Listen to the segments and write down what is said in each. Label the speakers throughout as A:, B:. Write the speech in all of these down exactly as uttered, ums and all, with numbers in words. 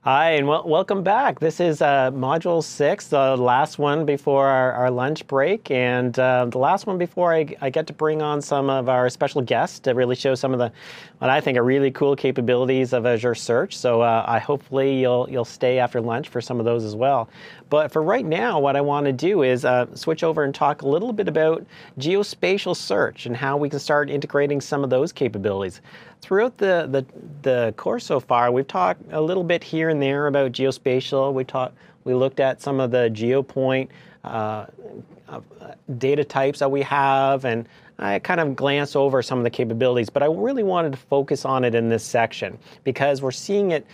A: Hi, and wel welcome back. This is uh, Module six, the last one before our, our lunch break, and uh, the last one before I, I get to bring on some of our special guests to really show some of the, what I think are really cool capabilities of Azure Search. So uh, I hopefully you'll, you'll stay after lunch for some of those as well. But for right now, what I want to do is uh, switch over and talk a little bit about geospatial search and how we can start integrating some of those capabilities. Throughout the, the, the course so far, we've talked a little bit here and there about geospatial. We talked, we looked at some of the GeoPoint uh, uh, data types that we have, and I kind of glanced over some of the capabilities, but I really wanted to focus on it in this section because we're seeing it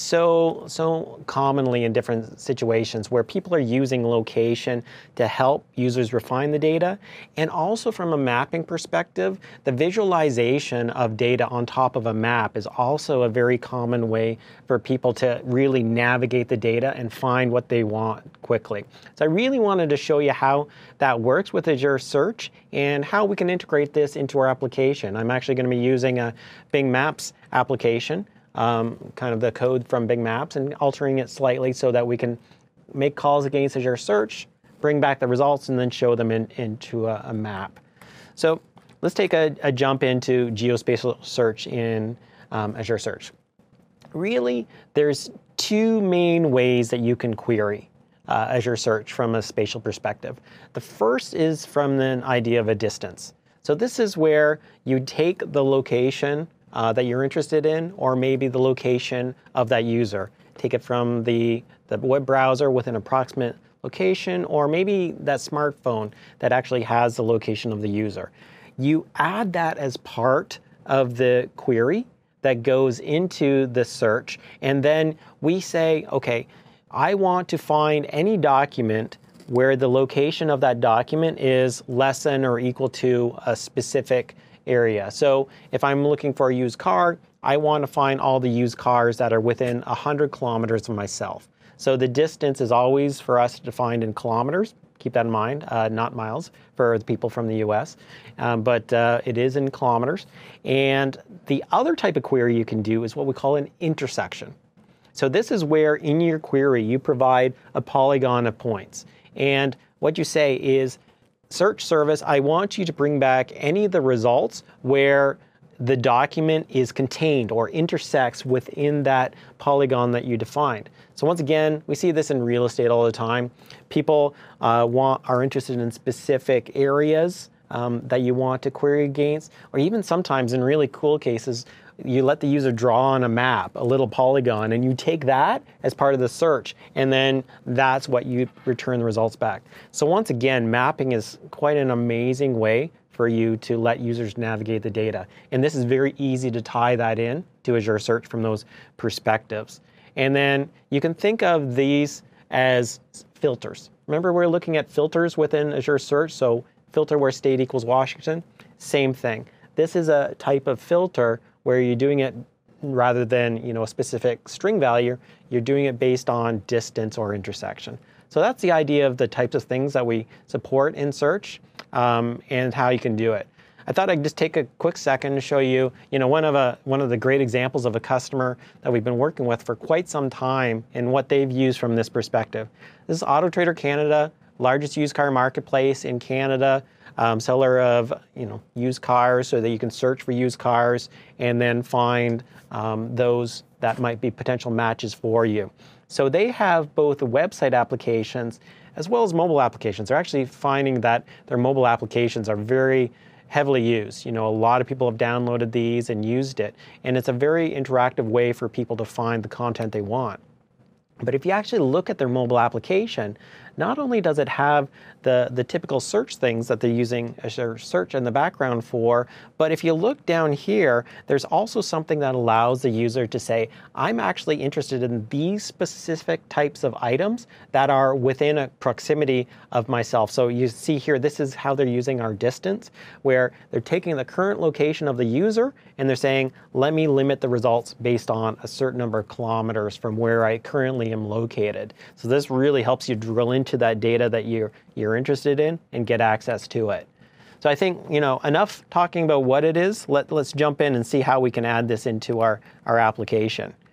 A: so so commonly in different situations where people are using location to help users refine the data, and also from a mapping perspective, the visualization of data on top of a map is also a very common way for people to really navigate the data and find what they want quickly. So I really wanted to show you how that works with Azure Search and how we can integrate this into our application. I'm actually going to be using a Bing Maps application, Um, kind of the code from Bing Maps, and altering it slightly so that we can make calls against Azure Search, bring back the results, and then show them in, into a, a map. So let's take a, a jump into geospatial search in um, Azure Search. Really, there's two main ways that you can query uh, Azure Search from a spatial perspective. The first is from the idea of a distance. So this is where you take the location Uh, that you're interested in, or maybe the location of that user. Take it from the, the web browser with an approximate location, or maybe that smartphone that actually has the location of the user. You add that as part of the query that goes into the search, and then we say, okay, I want to find any document where the location of that document is less than or equal to a specific area. So if I'm looking for a used car, I want to find all the used cars that are within one hundred kilometers of myself. So the distance is always for us defined in kilometers. Keep that in mind, uh, not miles for the people from the U S, um, but uh, it is in kilometers. And the other type of query you can do is what we call an intersection. So this is where in your query you provide a polygon of points. And what you say is, search service, I want you to bring back any of the results where the document is contained or intersects within that polygon that you defined. So once again, we see this in real estate all the time. People uh, want are interested in specific areas um, that you want to query against, or even sometimes in really cool cases, you let the user draw on a map, a little polygon, and you take that as part of the search, and then that's what you return the results back. So once again, mapping is quite an amazing way for you to let users navigate the data. And this is very easy to tie that in to Azure Search from those perspectives. And then you can think of these as filters. Remember, we're looking at filters within Azure Search, so filter where state equals Washington, same thing. This is a type of filter where you're doing it rather than, you know, a specific string value, you're doing it based on distance or intersection. So that's the idea of the types of things that we support in search um, and how you can do it. I thought I'd just take a quick second to show you, you know, one of a one of the great examples of a customer that we've been working with for quite some time and what they've used from this perspective. This is Auto Trader Canada, largest used car marketplace in Canada. Um, seller of, you know, used cars, so that you can search for used cars and then find um, those that might be potential matches for you. So they have both website applications as well as mobile applications. They're actually finding that their mobile applications are very heavily used. You know, a lot of people have downloaded these and used it, and it's a very interactive way for people to find the content they want. But if you actually look at their mobile application, not only does it have the, the typical search things that they're using Azure Search in the background for, but if you look down here, there's also something that allows the user to say, I'm actually interested in these specific types of items that are within a proximity of myself. So you see here, this is how they're using our distance, where they're taking the current location of the user and they're saying, let me limit the results based on a certain number of kilometers from where I currently am located. So this really helps you drill into that data that you're, you're interested in and get access to it. So I think, you know, enough talking about what it is. Let, let's jump in and see how we can add this into our, our application.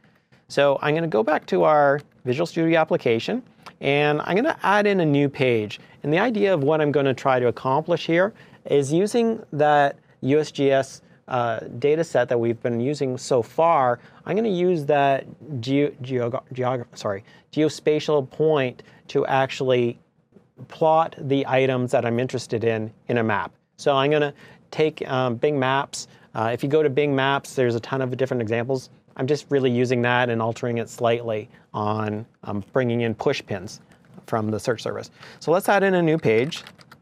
A: So I'm going to go back to our Visual Studio application, and I'm going to add in a new page. And the idea of what I'm going to try to accomplish here is using that U S G S uh, data set that we've been using so far. I'm going to use that geo, geo, geo, sorry, geospatial point to actually plot the items that I'm interested in in a map. So I'm going to take um, Bing Maps. Uh, if you go to Bing Maps, there's a ton of different examples. I'm just really using that and altering it slightly on um, bringing in push pins from the search service. So let's add in a new page.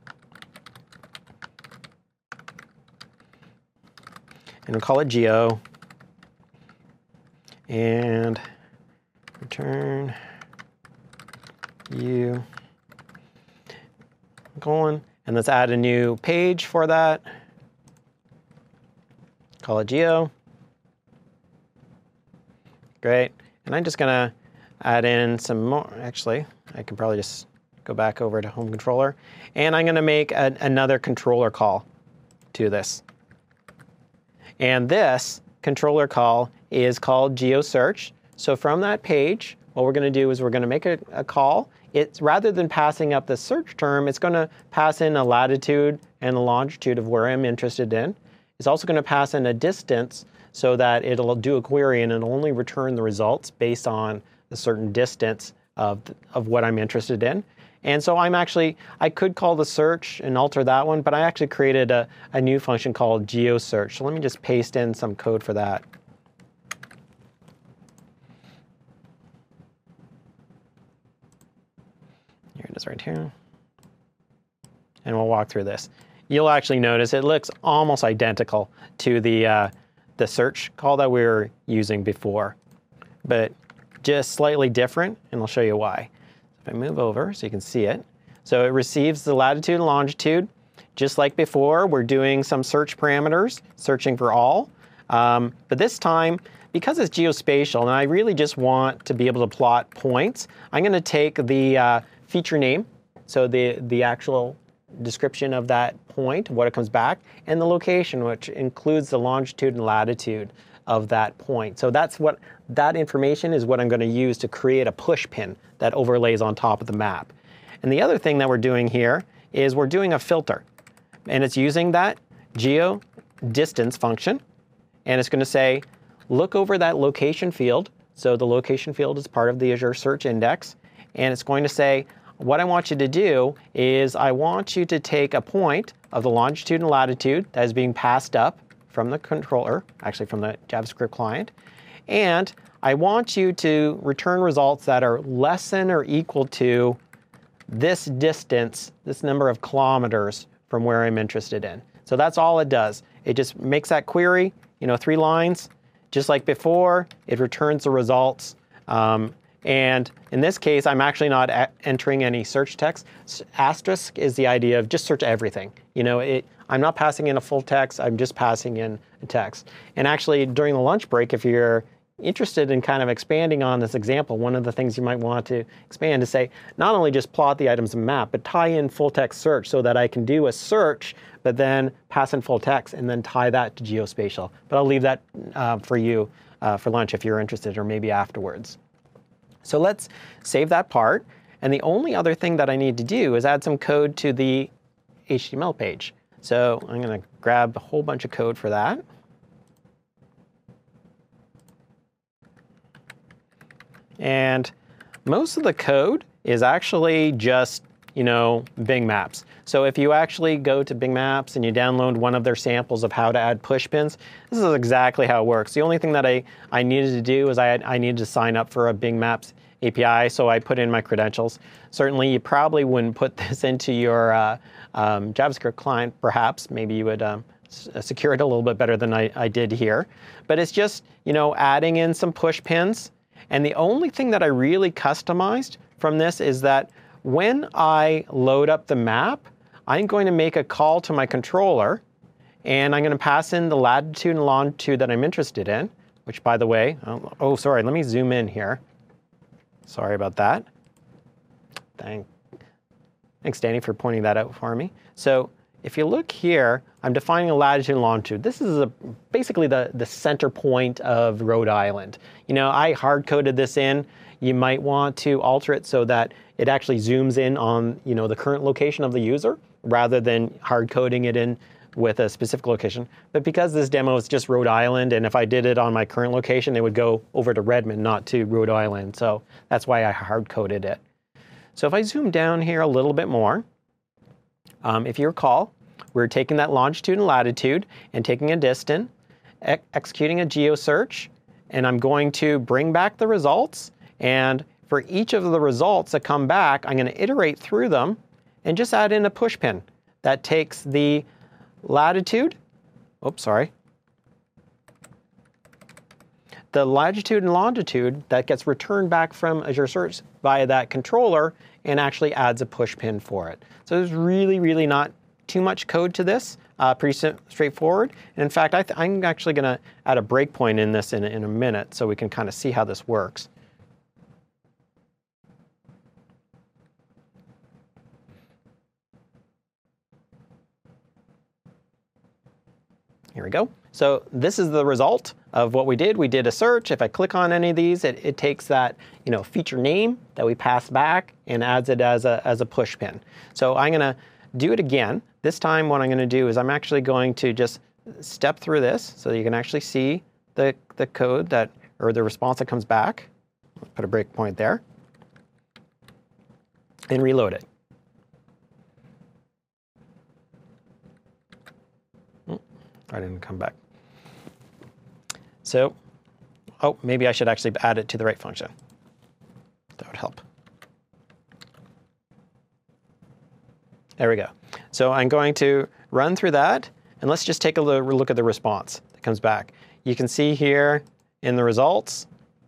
A: And we'll call it Geo. And return U colon. And let's add a new page for that. Call it Geo. Great. And I'm just going to add in some more. Actually, I can probably just go back over to Home Controller. And I'm going to make a, another controller call to this. And this controller call is called GeoSearch. So from that page, what we're going to do is we're going to make a, a call. It's rather than passing up the search term, it's going to pass in a latitude and a longitude of where I'm interested in. It's also going to pass in a distance so that it'll do a query and it'll only return the results based on a certain distance of, of what I'm interested in. And so I'm actually, I could call the search and alter that one, but I actually created a, a new function called GeoSearch. So let me just paste in some code for that. Here it is right here. And we'll walk through this. You'll actually notice it looks almost identical to the, uh, the search call that we were using before, but just slightly different, and I'll show you why. If I move over so you can see it. So it receives the latitude and longitude. Just like before, we're doing some search parameters, searching for all. Um, but this time, because it's geospatial, and I really just want to be able to plot points, I'm going to take the uh, feature name, so the, the actual description of that point, what it comes back, and the location, which includes the longitude and latitude of that point. So that's what that information is what I'm going to use to create a push pin that overlays on top of the map. And the other thing that we're doing here is we're doing a filter, and it's using that geo distance function, and it's going to say look over that location field. So the location field is part of the Azure Search Index, and it's going to say what I want you to do is I want you to take a point of the longitude and latitude that is being passed up from the controller, actually from the JavaScript client, and I want you to return results that are less than or equal to this distance, this number of kilometers from where I'm interested in. So that's all it does. It just makes that query, you know, three lines. Just like before, it returns the results. Um, and in this case, I'm actually not entering any search text. Asterisk is the idea of just search everything. You know, it, I'm not passing in a full text, I'm just passing in a text. And actually, during the lunch break, if you're interested in kind of expanding on this example, one of the things you might want to expand is say, not only just plot the items in the map, but tie in full text search so that I can do a search, but then pass in full text and then tie that to geospatial. But I'll leave that uh, for you uh, for lunch if you're interested, or maybe afterwards. So let's save that part. And the only other thing that I need to do is add some code to the H T M L page. So I'm going to grab a whole bunch of code for that. And most of the code is actually just, you know, Bing Maps. So if you actually go to Bing Maps and you download one of their samples of how to add push pins, this is exactly how it works. The only thing that I, I needed to do is I, had, I needed to sign up for a Bing Maps A P I, so I put in my credentials. Certainly, you probably wouldn't put this into your uh, um, JavaScript client, perhaps. Maybe you would um, secure it a little bit better than I, I did here. But it's just, you know, adding in some push pins. And the only thing that I really customized from this is that when I load up the map, I'm going to make a call to my controller, and I'm going to pass in the latitude and longitude that I'm interested in, which, by the way, oh, oh sorry, let me zoom in here. Sorry about that. Thank, thanks, Danny, for pointing that out for me. So if you look here, I'm defining a latitude and longitude. This is a, basically the, the center point of Rhode Island. You know, I hard-coded this in. You might want to alter it so that it actually zooms in on, you know, the current location of the user rather than hard-coding it in with a specific location. But because this demo is just Rhode Island, and if I did it on my current location, it would go over to Redmond, not to Rhode Island. So that's why I hard-coded it. So if I zoom down here a little bit more, um, if you recall, we're taking that longitude and latitude and taking a distance, ex executing a GeoSearch, and I'm going to bring back the results. And for each of the results that come back, I'm going to iterate through them and just add in a push pin that takes the latitude, oops, sorry, the latitude and longitude that gets returned back from Azure Search via that controller and actually adds a push pin for it. So there's really, really not too much code to this, uh, pretty straightforward. And in fact, I th I'm actually going to add a breakpoint in this in, in a minute so we can kind of see how this works. Here we go. So this is the result of what we did. We did a search. If I click on any of these, it, it takes that, you know, feature name that we passed back and adds it as a, as a push pin. So I'm going to do it again. This time what I'm going to do is I'm actually going to just step through this so that you can actually see the, the code that, or the response that comes back. Let's put a breakpoint there and reload it. I didn't come back. So, oh, maybe I should actually add it to the right function. That would help. There we go. So I'm going to run through that, and let's just take a look at the response that comes back. You can see here in the results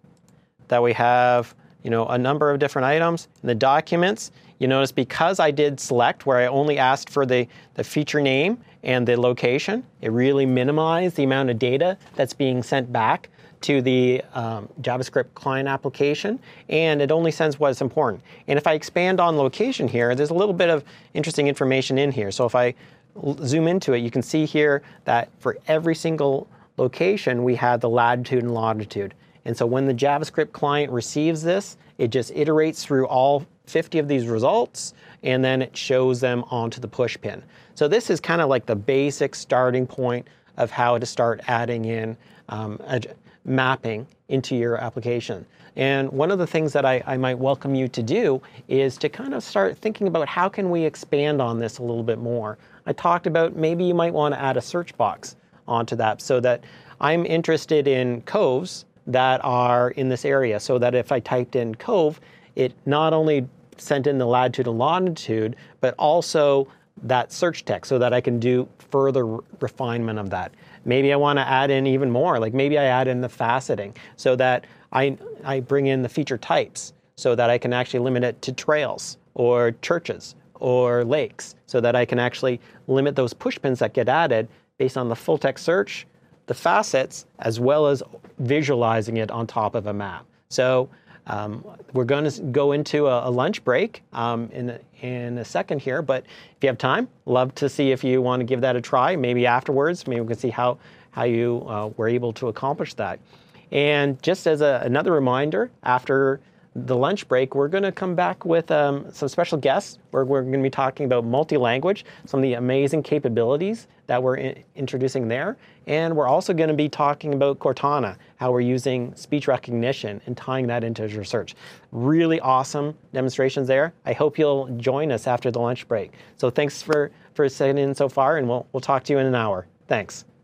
A: that we have, you know, a number of different items. In the documents, you notice because I did select where I only asked for the, the feature name and the location, it really minimized the amount of data that's being sent back to the um, JavaScript client application, and it only sends what's important. And if I expand on location here, there's a little bit of interesting information in here. So if I zoom into it, you can see here that for every single location, we had the latitude and longitude. And so when the JavaScript client receives this, it just iterates through all fifty of these results, and then it shows them onto the push pin. So this is kind of like the basic starting point of how to start adding in um, a, mapping into your application. And one of the things that I, I might welcome you to do is to kind of start thinking about how can we expand on this a little bit more. I talked about maybe you might want to add a search box onto that so that I'm interested in coves that are in this area, so that if I typed in cove, it not only sent in the latitude and longitude, but also that search text so that I can do further refinement of that. Maybe I want to add in even more, like maybe I add in the faceting so that I, I bring in the feature types so that I can actually limit it to trails or churches or lakes so that I can actually limit those push pins that get added based on the full text search, the facets, as well as visualizing it on top of a map. So Um, we're going to go into a, a lunch break um, in, a, in a second here, but if you have time, love to see if you want to give that a try. Maybe afterwards, maybe we can see how, how you uh, were able to accomplish that. And just as a, another reminder, after the lunch break, we're going to come back with um, some special guests. We're, we're going to be talking about multi-language, some of the amazing capabilities that we're in, introducing there. And we're also going to be talking about Cortana, how we're using speech recognition and tying that into Azure Search. Really awesome demonstrations there. I hope you'll join us after the lunch break. So thanks for, for sitting in so far, and we'll, we'll talk to you in an hour. Thanks.